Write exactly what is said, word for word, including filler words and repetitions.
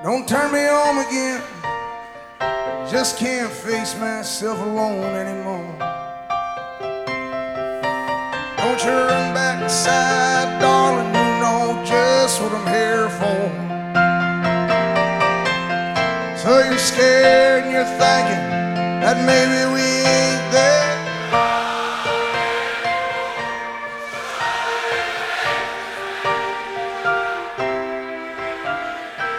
Don't turn me home again. Just can't face myself alone anymore. Don't you run back inside, darling. You know just what I'm here for. So you're scared and you're thinking that maybe we ain't